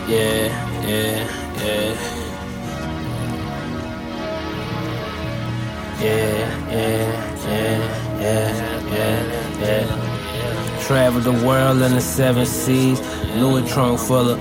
Yeah, yeah, yeah. Yeah, yeah, yeah, yeah, yeah, yeah. Traveled the world in the 7 seas, Louis trunk full of.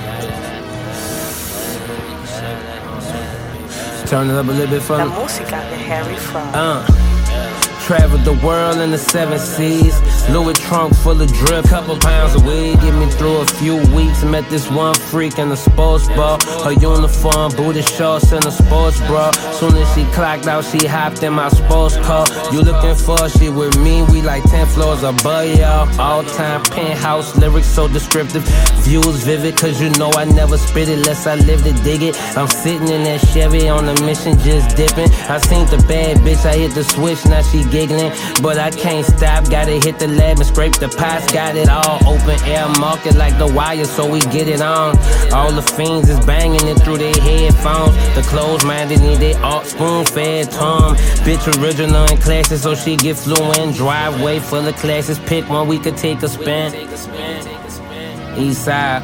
Turn it up a little bit for me. La música de Harry Fraud. Traveled the world in the 7 seas, Louis trunk full of drip, couple pounds of weed, get me through a few weeks. Met this one freak in the sports bar, her uniform, booty shorts and a sports bra. Soon as she clocked out, she hopped in my sports car. You looking for she with me, we like 10 floors above y'all. All time penthouse lyrics so descriptive, views vivid, cause you know I never spit it unless I live to dig it. I'm sitting in that Chevy on a mission, just dipping. I seen the bad bitch, I hit the switch, now she giggling, but I can't stop. Gotta hit the lab and scrape the pots. Got it all open air market like the wire, so we get it on. All the fiends is banging it through their headphones. The closed-minded need they art spoon-fed tongue. Bitch original and classy, so she get fluent. Driveway full of classes. Pick one, we could take a spin. East side.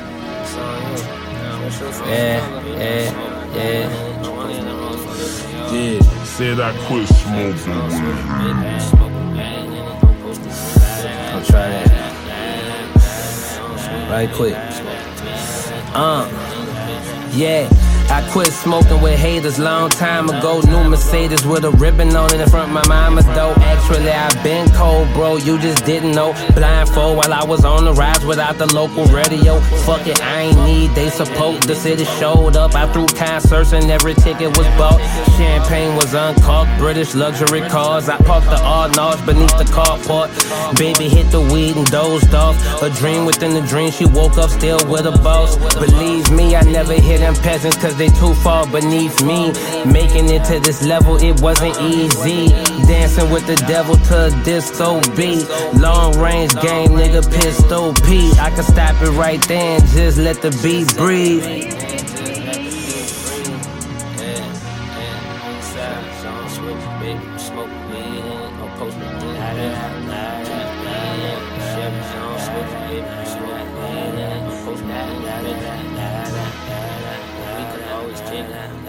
Yeah, yeah, yeah. Yeah, said I quit smoking with I'll try that. Right quick. Yeah. I quit smoking with haters long time ago. New Mercedes with a ribbon on it in front of my mama's door. Actually, I've been cold, bro, you just didn't know. Blindfold while I was on the rise without the local radio. Fuck it, I ain't need they support. The city showed up, I threw concerts and every ticket was bought. Champagne was uncorked, British luxury cars. I parked the Arnauds beneath the carport. Baby hit the weed and dozed off. A dream within a dream, she woke up still with a boss. Believe me, I never hit them peasants cause they too far beneath me. Making it to this level, it wasn't easy. Dancing with the devil to a disco beat. Long range game, nigga, pistol Pete. I can stop it right there and just let the beat breathe. We could always take that.